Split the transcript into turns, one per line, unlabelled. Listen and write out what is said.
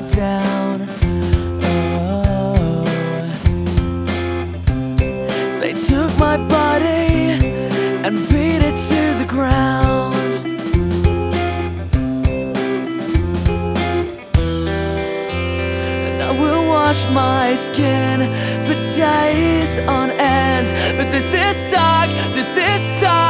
down. Oh, they took my body and beat it to the ground. And I will wash my skin for days on end. But this is dark, this is dark.